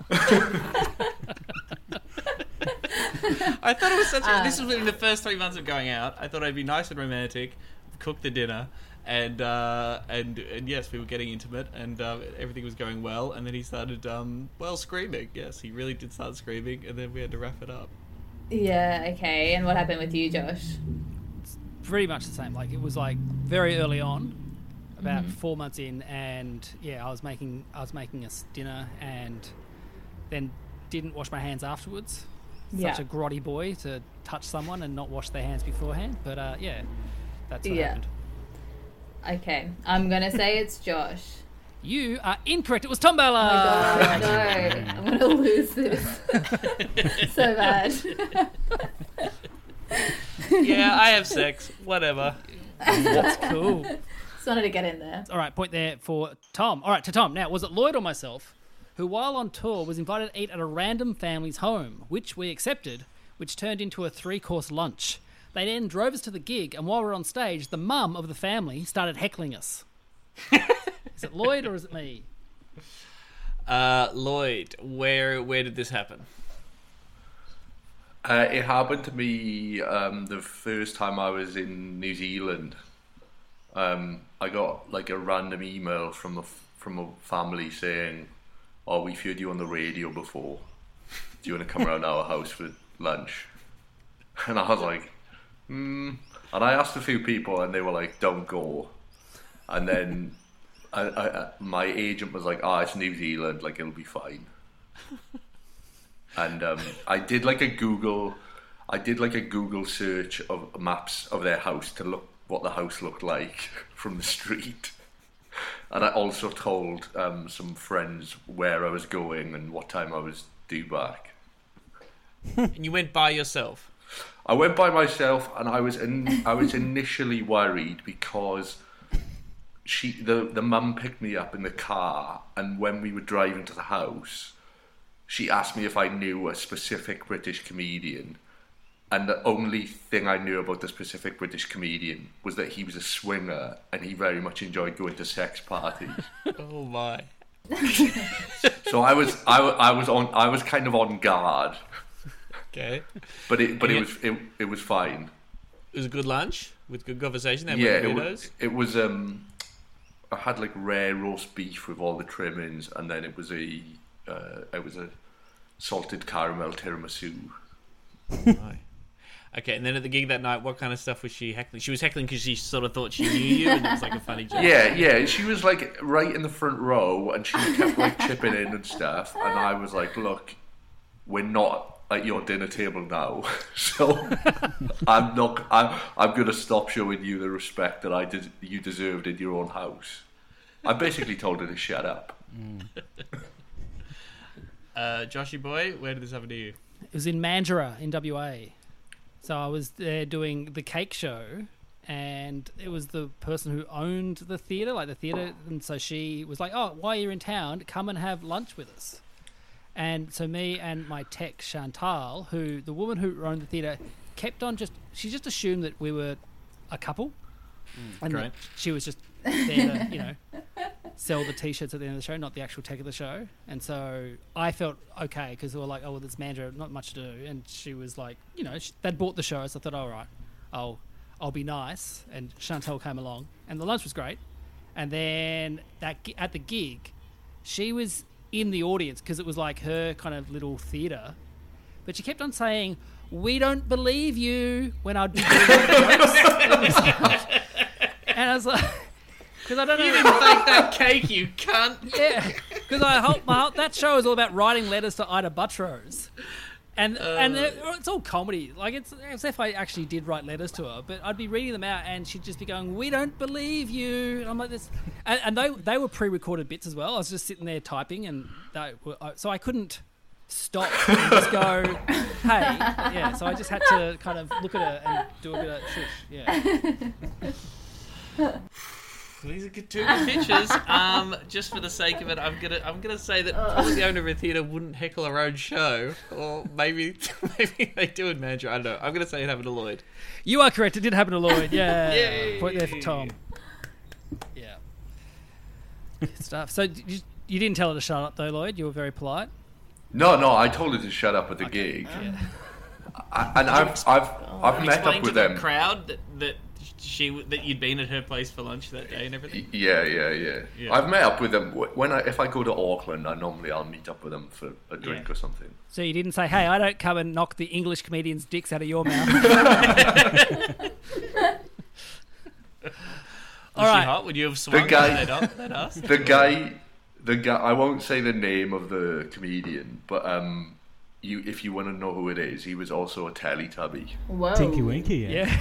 I thought it was this was in the first 3 months of going out. I thought I'd be nice and romantic, cook the dinner, and yes, we were getting intimate, and everything was going well. And then he started, screaming. Yes, he really did start screaming, and then we had to wrap it up. Yeah, okay. And what happened with you, Josh? It's pretty much the same. Like, it was like very early on, about 4 months in, and yeah, I was making us dinner, and then didn't wash my hands afterwards. Such a grotty boy to touch someone and not wash their hands beforehand. But yeah, that's what happened. Okay, I'm gonna say it's Josh. You are incorrect. It was Tom Bella. Oh my God, no, I'm gonna lose this so bad. Yeah, I have sex. Whatever. That's cool. Just wanted to get in there. All right, point there for Tom. All right, to Tom. Now, was it Lloyd or myself who, while on tour, was invited to eat at a random family's home, which we accepted, which turned into a 3-course lunch? They then drove us to the gig, and while we were on stage, the mum of the family started heckling us. Is it Lloyd or is it me? Lloyd, where did this happen? It happened to me the first time I was in New Zealand. I got like a random email from a family saying, "Oh, we've heard you on the radio before. Do you want to come around our house for lunch?" And I was like, And I asked a few people, and they were like, "Don't go." And then my agent was like, "Oh, it's New Zealand. Like, it'll be fine." And I did like a Google search of maps of their house to look what the house looked like from the street. And I also told some friends where I was going and what time I was due back. And you went by yourself? I went by myself, and I was initially worried because the mum picked me up in the car, and when we were driving to the house, she asked me if I knew a specific British comedian, and the only thing I knew about the specific British comedian was that he was a swinger and he very much enjoyed going to sex parties. Oh my. So I was kind of on guard. Okay. But it was fine. It was a good lunch with good conversation. There Yeah, with it was. I had like rare roast beef with all the trimmings, and then it was a salted caramel tiramisu. Right. Okay, and then at the gig that night, what kind of stuff was she heckling? She was heckling because she sort of thought she knew you, and it was like a funny joke. Yeah, she was like right in the front row, and she kept like chipping in and stuff, and I was like, look, we're not at your dinner table now, so I'm gonna stop showing you the respect that you deserved in your own house. I basically told her to shut up. Joshy boy, where did this happen to you? It was in Mandurah in WA. So I was there doing the cake show, and it was the person who owned the theatre, and so she was like, "Oh, while you're in town, come and have lunch with us." And so me and my tech Chantal, the woman who owned the theatre, kept on she just assumed that we were a couple, and great. that she was just there to, sell the t-shirts at the end of the show, not the actual tech of the show. And so I felt okay because we were like, oh, well, this Mandurah, not much to do. And she was like, they'd bought the show, so I thought, all right, I'll be nice. And Chantal came along, and the lunch was great. And then at the gig, she was in the audience because it was like her kind of little theatre, but she kept on saying, "We don't believe you," when I'd be doing jokes. And I was like, because I don't know. You didn't bake that cake, you cunt. Yeah, because that show is all about writing letters to Ida Buttrose, and it's all comedy. Like it's as if I actually did write letters to her, but I'd be reading them out, and she'd just be going, "We don't believe you." And I'm like this, and they were pre-recorded bits as well. I was just sitting there typing, and so I couldn't stop and just go, "Hey," yeah. So I just had to kind of look at her and do a bit of shush, yeah. These are two good pictures. Just for the sake of it, I'm gonna say that probably the owner of a theatre wouldn't heckle her own show, or maybe they do in Mandurah. I don't know. I'm gonna say it happened to Lloyd. You are correct. It did happen to Lloyd. Yeah. Yay. Point there for Tom. Yeah. Good stuff. So you didn't tell her to shut up though, Lloyd. You were very polite. No, I told her to shut up at the gig. Yeah. I've met up with them. The crowd that you'd been at her place for lunch that day and everything. Yeah. I've met up with them if I go to Auckland. I'll meet up with them for a drink or something. So you didn't say, "Hey, I don't come and knock the English comedians' dicks out of your mouth." All right. She hot? Would you have swung that ass? The guy. I won't say the name of the comedian, but if you want to know who it is, he was also a Teletubby. Whoa. Tinky Winky, yeah.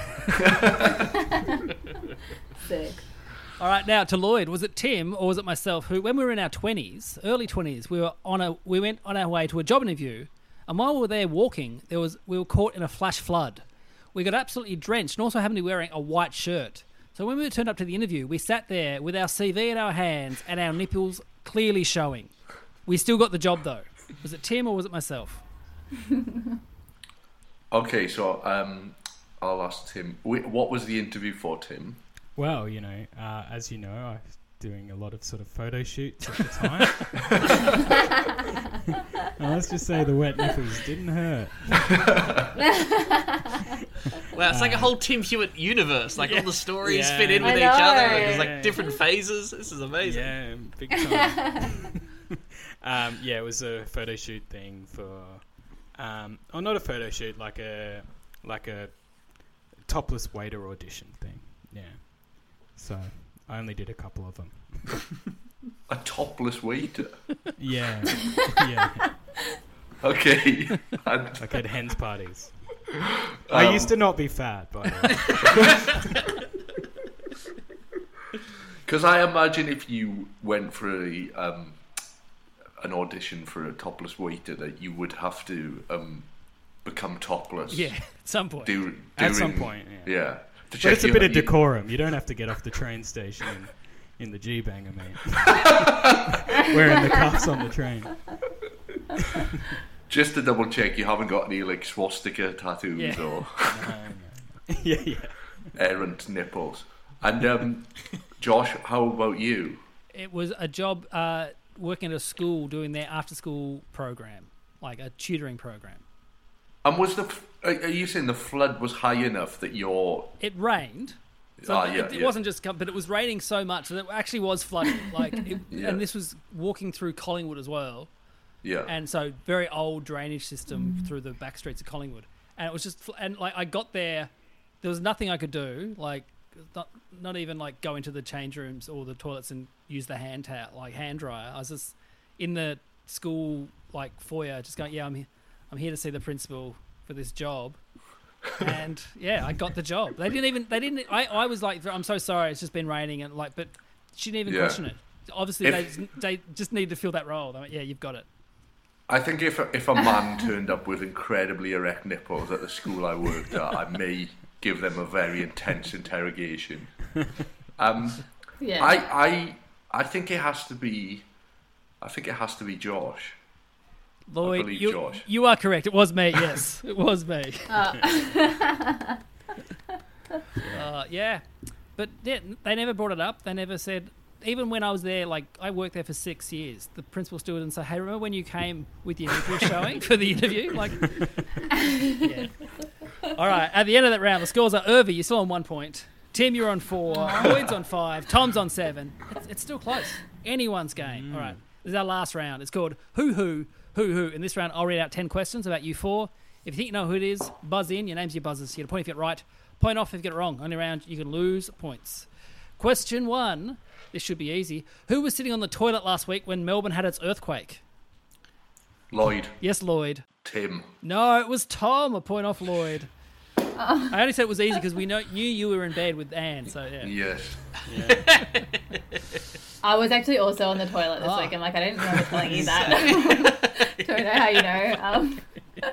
Sick. All right, now to Lloyd. Was it Tim or was it myself who, when we were in our early 20s, we went on our way to a job interview, and while we were there walking, we were caught in a flash flood. We got absolutely drenched and also happened to be wearing a white shirt. So when we turned up to the interview, we sat there with our CV in our hands and our nipples clearly showing. We still got the job though. Was it Tim or was it myself? Okay, so I'll ask Tim. What was the interview for, Tim? Well, as you know, I was doing a lot of sort of photo shoots at the time. Now, let's just say the wet nipples didn't hurt. Wow, it's like a whole Tim Hewitt universe. Like all the stories fit in with each other. And there's like different phases. This is amazing. Yeah, big time. It was a photo shoot thing for, not a photo shoot, like a topless waiter audition thing. Yeah. So I only did a couple of them. A topless waiter? Yeah. Okay. Like at hens parties. I used to not be fat, by the way. Because I imagine if you went for an audition for a topless waiter, that you would have to become topless. Yeah, at some point. At some point, yeah. But it's a bit of decorum. You don't have to get off the train station in the G-Banger, mate. Wearing the cuffs on the train. Just to double check, you haven't got any like swastika tattoos Yeah. or Yeah. errant nipples. And Josh, how about you? It was a job working at a school doing their after-school program, like a tutoring program. And was are you saying the flood was high enough that you're... It rained. So it wasn't just, but it was raining so much that it actually was flooding. Like, and this was walking through Collingwood as well. Yeah. And so very old drainage system through the back streets of Collingwood. And it was just, and like I got there was nothing I could do, like not even like go into the change rooms or the toilets and use the hand dryer. I was just in the school like foyer just going, I'm here to see the principal for this job. And yeah, I got the job. I was like, I'm so sorry, it's just been raining, and like, but she didn't even question it. Obviously they just needed to fill that role. They went, yeah, you've got it. I think if a man turned up with incredibly erect nipples at the school I worked at, I may give them a very intense interrogation. Yeah. I think it has to be. I think it has to be Josh. Lloyd, Josh. you are correct. It was me. Yes, it was me. Yeah, but yeah, they never brought it up. They never said. Even when I was there, like I worked there for 6 years, the principal still didn't say, "Hey, remember when you came with your nipple showing for the interview?" Like, yeah. All right. At the end of that round, the scores are: Irvi, you're still on 1 point. Tim, you're on 4. Lloyd's on 5. Tom's on 7. It's still close. Anyone's game. All right. This is our last round. It's called Who. In this round, I'll read out 10 questions about you 4. If you think you know who it is, buzz in. Your name's your buzzers. You get a point if you get it right. Point off if you get it wrong. Only round you can lose points. Question 1. This should be easy. Who was sitting on the toilet last week when Melbourne had its earthquake? Lloyd. Yes, Lloyd. Tim. No, it was Tom. A point off Lloyd. I only said it was easy because we knew you were in bed with Anne, so yeah. Yes. Yeah. I was actually also on the toilet this week. I'm like, I didn't remember telling you that. Don't know how you know.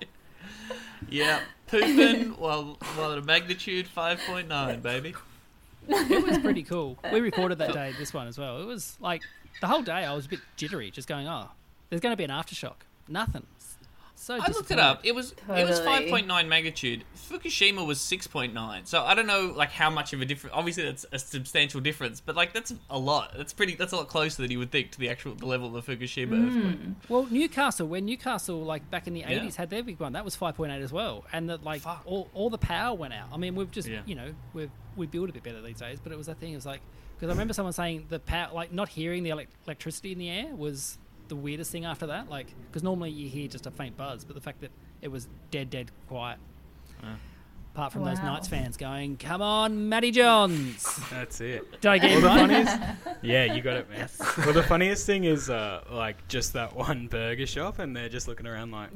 Yeah, pooping while at a magnitude 5.9, baby. It was pretty cool. We recorded that day, this one as well. It was like the whole day I was a bit jittery, just going, there's going to be an aftershock. Nothing. So I looked it up. It was 5.9 magnitude. Fukushima was 6.9. So I don't know like how much of a difference. Obviously, that's a substantial difference, but like that's a lot. That's a lot closer than you would think to the level of the Fukushima earthquake. Well, when Newcastle like back in the 80s had their big one, that was 5.8 as well, and that like all the power went out. I mean, we've just we build a bit better these days, but it was that thing. It was like because I remember someone saying the power, like not hearing the electricity in the air was the weirdest thing after that, like because normally you hear just a faint buzz, but the fact that it was dead quiet, apart from those Knights fans going, "Come on, Matty Johns!" That's it. Did I get it right? Yeah, you got it, man. Well, the funniest thing is like just that one burger shop, and they're just looking around like,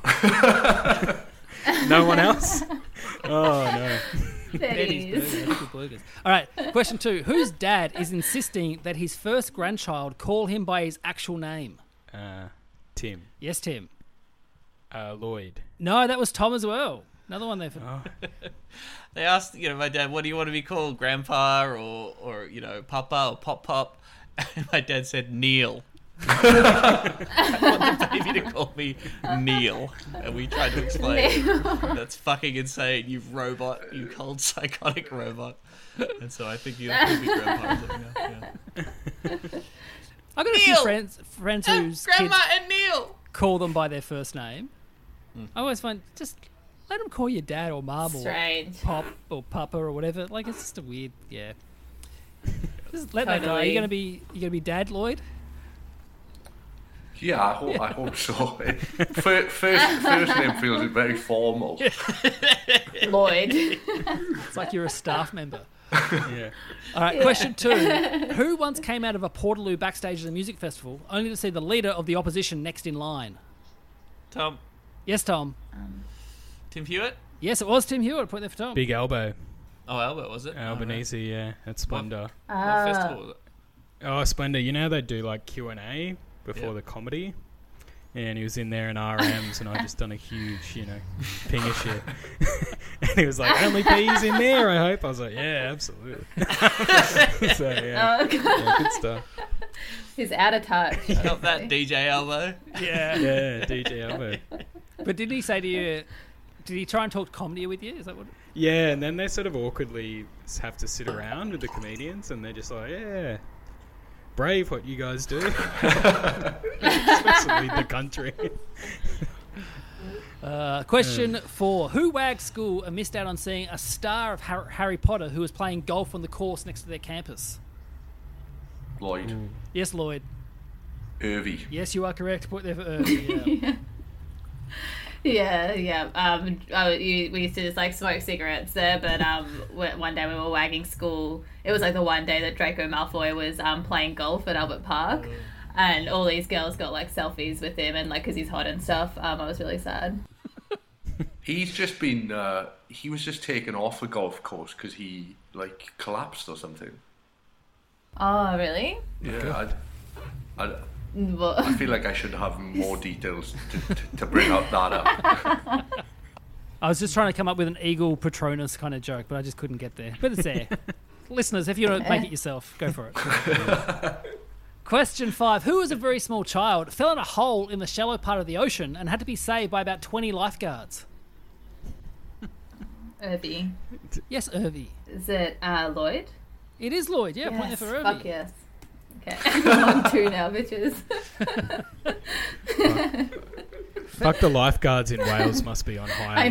oh. No one else. Oh no. Betty's Burgers. All right, question 2. Whose dad is insisting that his first grandchild call him by his actual name? Tim. Yes, Tim. Lloyd. No, that was Tom as well. Another one there. They asked, my dad, what do you want to be called, Grandpa or Papa or Pop? And my dad said Neil. I want the baby to call me Neil, and we tried to explain that's fucking insane, you robot, you cold psychotic robot. And so I think you'll be Grandpa. I've got a few friends whose Grandma kids and Neil call them by their first name. I always find just let them call you Dad or Mum or Pop or Papa or whatever. Like it's just a weird, Just let that go. Are you gonna be Dad, Lloyd? Yeah, I hope so. First name feels very formal. Lloyd. It's like you're a staff member. Yeah. All right, question 2. Who once came out of a Portaloo backstage at a music festival only to see the leader of the opposition next in line? Tom. Yes, Tom. Tim Hewitt? Yes, it was Tim Hewitt. Point there for Tom. Big Elbow. Oh, Albert, was it? Albanese, yeah. At Splendor. What festival was it? Oh, Splendor. You know they do like Q&A before the comedy? And he was in there in RMs, and I just done a huge, ping of shit. And he was like, only P's in there, I hope. I was like, yeah, absolutely. So, yeah. Oh, God. Yeah, good stuff. He's out of touch. Not that DJ elbow. Yeah. Yeah, DJ Elbow. But didn't he say to you, did he try and talk comedy with you? Is that what? Yeah, and then they sort of awkwardly have to sit around with the comedians, and they're just like, yeah, brave what you guys do. Especially the country. Question 4. Who wagged school and missed out on seeing a star of Harry Potter who was playing golf on the course next to their campus? Lloyd. Yes, Lloyd. Irvy. Yes, you are correct. Point there for Irvy. Yeah. We used to just like smoke cigarettes there, but one day we were wagging school. It was like the one day that Draco Malfoy was playing golf at Albert Park, and all these girls got like selfies with him, and like because he's hot and stuff. I was really sad. He's just been. He was just taken off a golf course because he like collapsed or something. Oh, really? Yeah. Well, I feel like I should have more details to bring up that up. I was just trying to come up with an Eagle Patronus kind of joke, but I just couldn't get there. But it's there. Listeners, if you don't make it yourself, go for it. Question 5. Who was a very small child, fell in a hole in the shallow part of the ocean and had to be saved by about 20 lifeguards? Irby. Yes, Irvy. Is it Lloyd? It is Lloyd, yeah. Point there Yes. for Irvy. Fuck yes. Okay. I'm on 2 now, bitches. Fuck, the lifeguards in Wales must be on high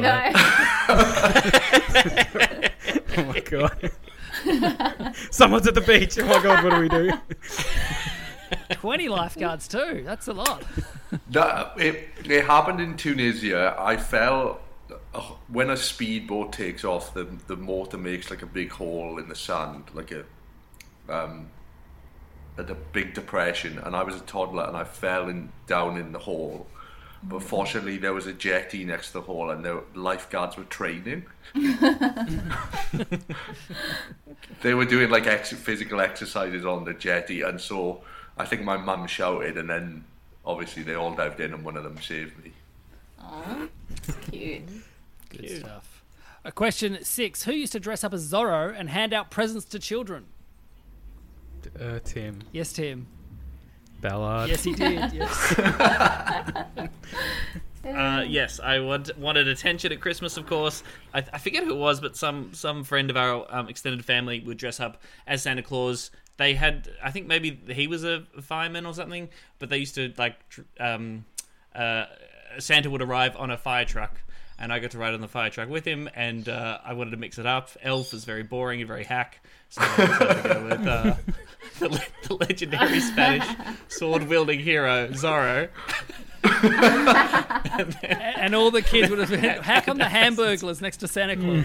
I alert. know. Oh my god. Someone's at the beach. Oh my god, what do we do? 20 lifeguards too. That's a lot. It happened in Tunisia. I fell when a speedboat takes off. The motor makes like a big hole in the sand, like at a big depression, and I was a toddler and I fell down in the hole. But fortunately, there was a jetty next to the hole, and the lifeguards were training. They were doing like physical exercises on the jetty, and so I think my mum shouted, and then obviously they all dived in, and one of them saved me. Aww, cute. Good stuff. Question 6. Who used to dress up as Zorro and hand out presents to children? Tim. Yes, Tim. Ballard. Yes, he did. Yes. Yes, I wanted attention at Christmas, of course. I forget who it was, but some friend of our extended family would dress up as Santa Claus. They had, I think maybe he was a fireman or something, but they used to like Santa would arrive on a fire truck, and I got to ride on the fire truck with him, and I wanted to mix it up. Elf is very boring and very hack, so I decided to go with the legendary Spanish sword-wielding hero, Zorro. And all the kids would have been, how come the Hamburglers next to Santa Claus?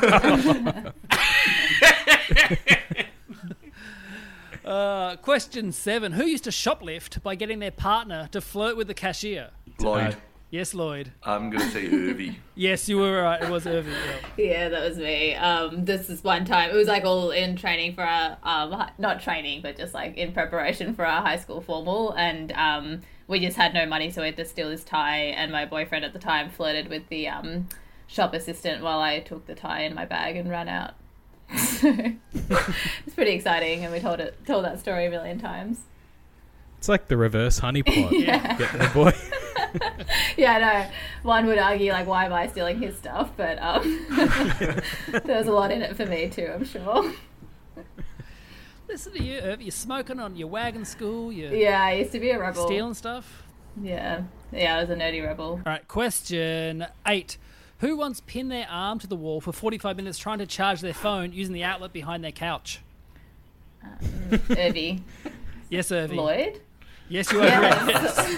Question 7. Who used to shoplift by getting their partner to flirt with the cashier? Lloyd. Yes, Lloyd. I'm going to say Irvy. Yes, you were right. It was Irvy. Yeah. Yeah, that was me. This is one time. It was like all in training for our, not training, but just like in preparation for our high school formal. And we just had no money, so we had to steal his tie. And my boyfriend at the time flirted with the shop assistant while I took the tie in my bag and ran out. It's pretty exciting, and we told that story a million times. It's like the reverse honeypot. Yeah. Get the boy. Yeah, I know. One would argue, like, why am I stealing his stuff? But there was a lot in it for me too, I'm sure. Listen to you, Irv. You're smoking on your wagon school. Yeah, I used to be a rebel. Stealing stuff. Yeah, I was a nerdy rebel. All right, question 8. Who once pinned their arm to the wall for 45 minutes trying to charge their phone using the outlet behind their couch? Irvy. Yes, Irvy. Lloyd? Yes, you are correct. Yes.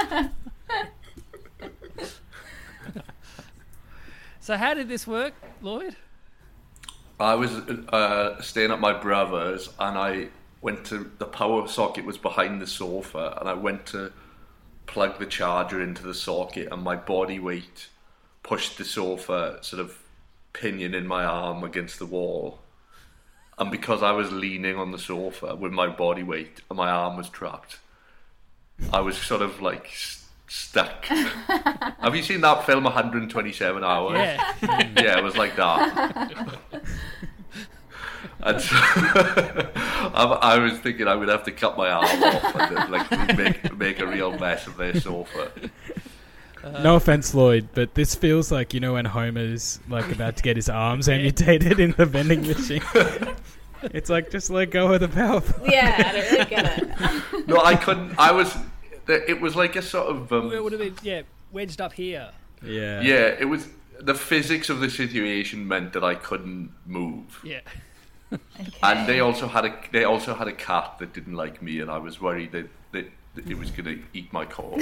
So how did this work, Lloyd? I was staying at my brother's, and I went to, the power socket was behind the sofa, and I went to plug the charger into the socket, and my body weight pushed the sofa sort of pinion in my arm against the wall. And because I was leaning on the sofa with my body weight and my arm was trapped, I was sort of like stuck. Have you seen that film 127 Hours? Yeah. Yeah, it was like that. And so I was thinking I would have to cut my arm off and like make a real mess of their sofa. No offense, Lloyd, but this feels like, you know, when Homer's like about to get his arms amputated in the vending machine. It's like, just let go of the power plug. Yeah, I don't really get it. No, I couldn't. It was like a sort of. It would have been wedged up here. Yeah. Yeah, it was. The physics of the situation meant that I couldn't move. Yeah. Okay. And they also had a cat that didn't like me, and I was worried that it was going to eat my corpse.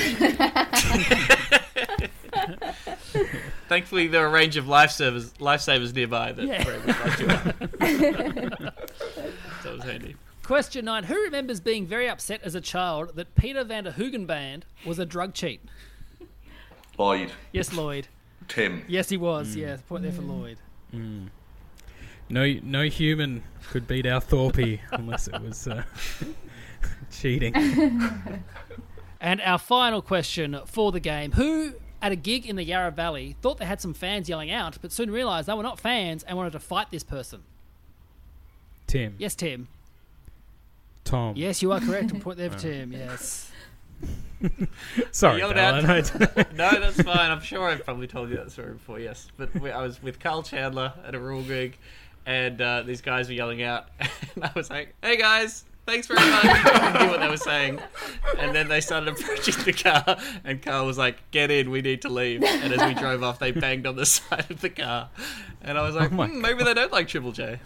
Thankfully, there are a range of lifesavers nearby that were able to light you up. That was handy. Question 9. Who remembers being very upset as a child that Peter van der Hoogenband was a drug cheat? Lloyd. Yes, Lloyd. Tim. Yes, he was. Yeah, point there for Lloyd. No human could beat our Thorpe unless it was cheating. And our final question for the game. Who, at a gig in the Yarra Valley, thought they had some fans yelling out, but soon realised they were not fans and wanted to fight this person? Tim. Yes, Tim. Tom. Yes, you are correct. A point there for Tim, yes. Sorry, Yelled Bella, out. No, that's fine. I'm sure I've probably told you that story before, yes. But I was with Carl Chandler at a rural gig, and these guys were yelling out, and I was like, "Hey guys, thanks very much." I knew what they were saying. And then they started approaching the car, and Carl was like, "Get in, we need to leave." And as we drove off, they banged on the side of the car. And I was like, maybe they don't like Triple J.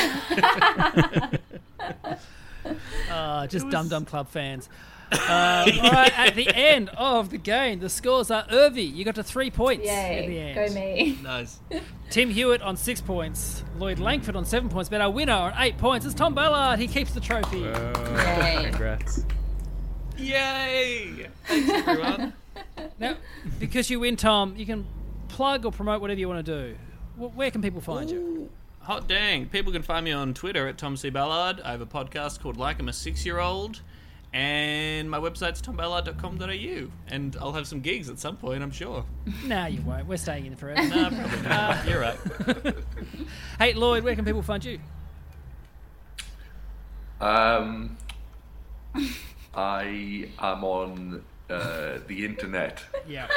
Just Dum Dum Club fans. All right, at the end of the game, the scores are Irvi, you got to 3 points at the Yay, end. go me. Nice. Tim Hewitt on 6 points. Lloyd Langford on 7 points. But our winner on 8 points is Tom Ballard. He keeps the trophy. Yay. Congrats. Yay! Thanks, everyone. Now, because you win, Tom, you can plug or promote whatever you want to do. Where can people find you? Hot dang. People can find me on Twitter at Tom C. Ballard. I have a podcast called Like I'm a 6-Year-Old. And my website's tomballard.com.au. And I'll have some gigs at some point, I'm sure. Nah, you won't. We're staying in forever. Nah, probably not. You're right. Hey, Lloyd, where can people find you? I am on the internet. Yeah.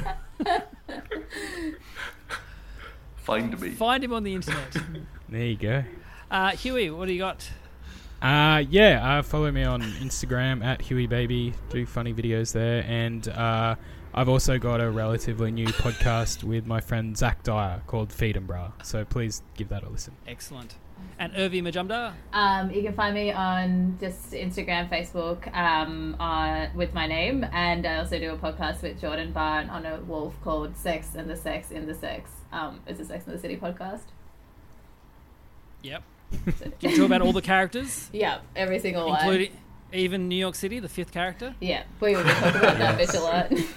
Find me. Find him on the internet. There you go. Huey, what do you got? Follow me on Instagram at HueyBaby. Do funny videos there. And I've also got a relatively new podcast with my friend Zach Dyer called Feed 'em Bra. So please give that a listen. Excellent. And Irvi Majumdar? You can find me on just Instagram, Facebook, with my name, and I also do a podcast with Jordan Barr and Honor Wolf called Sex and the Sex in the Sex. It's a Sex and the City podcast. Yep. Do you talk about all the characters? Yeah, every single one. Including even New York City, the 5th character? Yeah, we will talk about that bitch a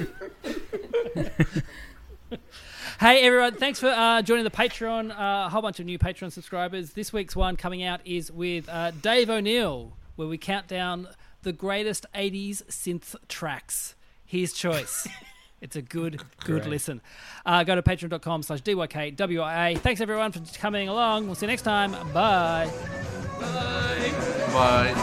lot. Hey everyone, thanks for joining the Patreon. A whole bunch of new Patreon subscribers. This week's one coming out is with Dave O'Neill, where we count down the greatest 80s synth tracks. His choice. It's a good listen. Go to patreon.com/DYKWIA. Thanks everyone for coming along. We'll see you next time. Bye. Bye.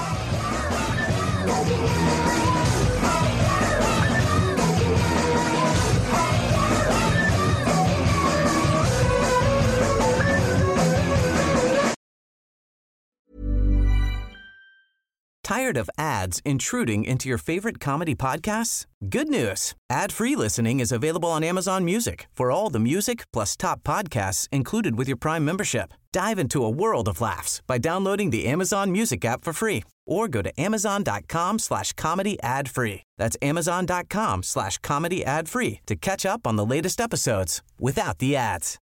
Tired of ads intruding into your favorite comedy podcasts? Good news. Ad-free listening is available on Amazon Music for all the music plus top podcasts included with your Prime membership. Dive into a world of laughs by downloading the Amazon Music app for free or go to amazon.com/comedy ad-free. That's amazon.com/comedy ad-free to catch up on the latest episodes without the ads.